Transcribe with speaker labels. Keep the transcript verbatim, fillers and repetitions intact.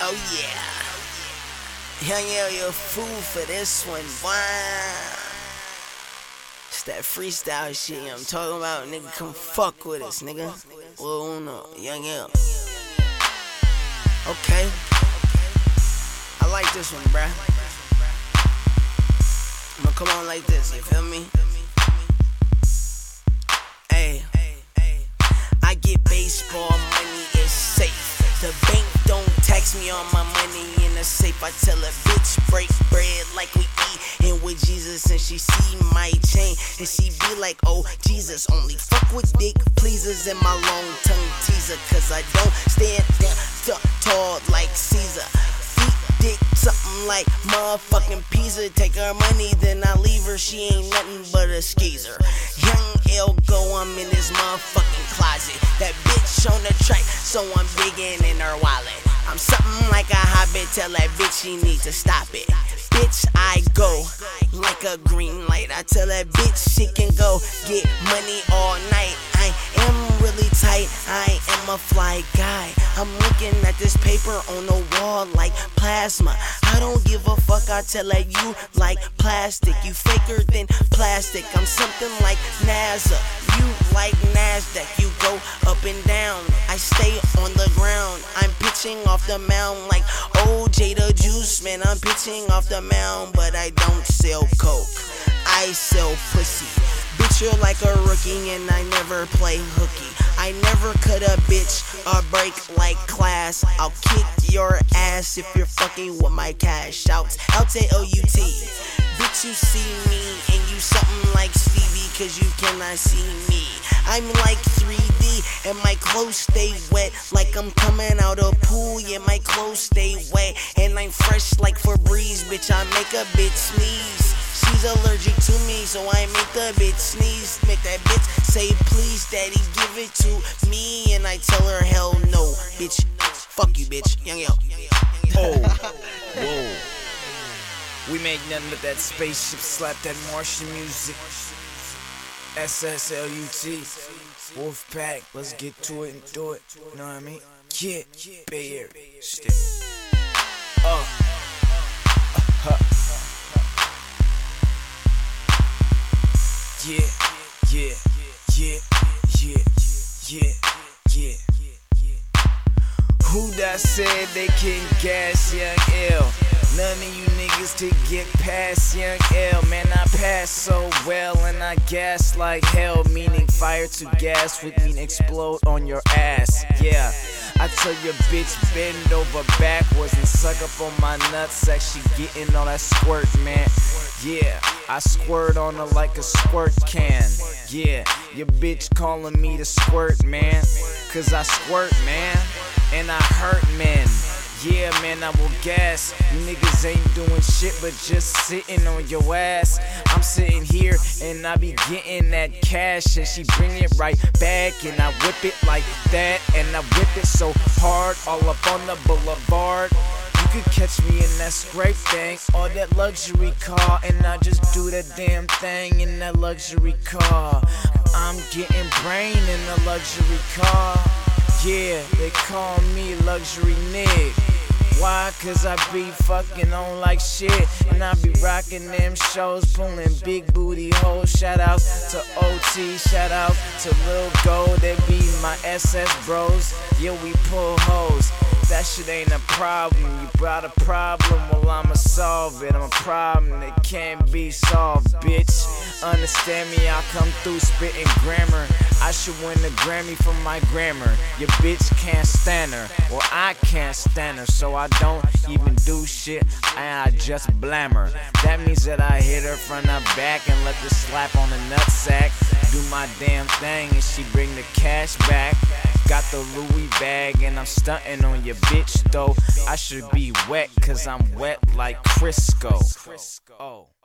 Speaker 1: Oh yeah. Young L, you're a fool for this one, wow. It's that freestyle shit I'm talking about, nigga. Come fuck with us, nigga. Well, no, Young L. Okay. I like this one, bruh. I'ma come on like this, you feel me? Hey, I get baseball money, it's safe. The bank don't tax me on my money in the safe. I tell a bitch break bread like we eatin' with Jesus, and she see my chain and she be like, oh Jesus, only fuck with dick pleasers and my long tongue teaser, cause I don't stand down tall like Caesar. Feet dick something like motherfucking Pizza. Take her money then I leave her, she ain't nothing but a skeezer. Young L go, I'm in this motherfucking closet. That bitch on the track, so I'm digging in her wallet. I'm something like a hobbit, tell that bitch she need to stop it. Bitch, I go like a green light. I tell that bitch she can go get money all night. I am really tight, I am a fly guy. I'm looking at this paper on the wall like plasma. I don't give a fuck, I tell that you like plastic. You faker than plastic, I'm something like NASA. You like NASDAQ, you go up and down. I stay on the ground, I'm pitching off the mound like O J the Juice, man. I'm pitching off the mound, but I don't sell coke, I sell pussy. Bitch, you're like a rookie and I never play hooky. I never cut a bitch or break like class. I'll kick your ass if you're fucking with my cash. Shouts out to L U T. Bitch, you see me and you something like Stevie, cause you cannot see me. I'm like three D and my clothes stay wet like I'm coming out of pool. Yeah, my clothes stay wet and I'm fresh like Febreze. Bitch, I make a bitch sneeze. She's allergic to me, so I make the bitch sneeze. Make that bitch say please, daddy, give it to me. And I tell her hell no, bitch, fuck you, bitch. Young L.
Speaker 2: Oh, whoa. We make nothing but that spaceship, slap that Martian music. S S L U T, Wolfpack, let's get to it and do it. You know what I mean? Yeah, Bay Area, shit. Uh, uh, yeah, yeah, yeah, yeah, yeah, yeah. Who that said they can gas Young L? None of you niggas to get past Young L. Man, I pass so well and I gas like hell. Meaning fire to gas would mean explode on your ass. Yeah, I tell your bitch bend over backwards and suck up on my nutsack. She getting all that squirt, man. Yeah, I squirt on her like a squirt can. Yeah, your bitch calling me the squirt, man. Cause I squirt, man, and I hurt men. Yeah, man, I will gas. You niggas ain't doing shit but just sitting on your ass. I'm sitting here and I be getting that cash, and she bring it right back and I whip it like that, and I whip it so hard all up on the boulevard. You could catch me in that scrape thing or that luxury car, and I just do that damn thing in that luxury car. I'm getting brain in a luxury car. Yeah, they call me luxury Nick. Why? Cause I be fucking on like shit, and I be rocking them shows, pulling big booty hoes. Shout out to O T, shout out to Lil Gold, they be my S S bros. Yeah, we pull hoes. That shit ain't a problem. You brought a problem, well I'ma solve it. I'm a problem that can't be solved, bitch. Understand me, I'll come through spitting grammar. I should win the Grammy for my grammar. Your bitch can't stand her, or I can't stand her, so I don't even do shit and I just blam her. That means that I hit her from the back and let the slap on the nutsack. Do my damn thing and she bring the cash back. Got the Louis bag and I'm stunting on your bitch though. I should be wet cause I'm wet like Crisco. Oh.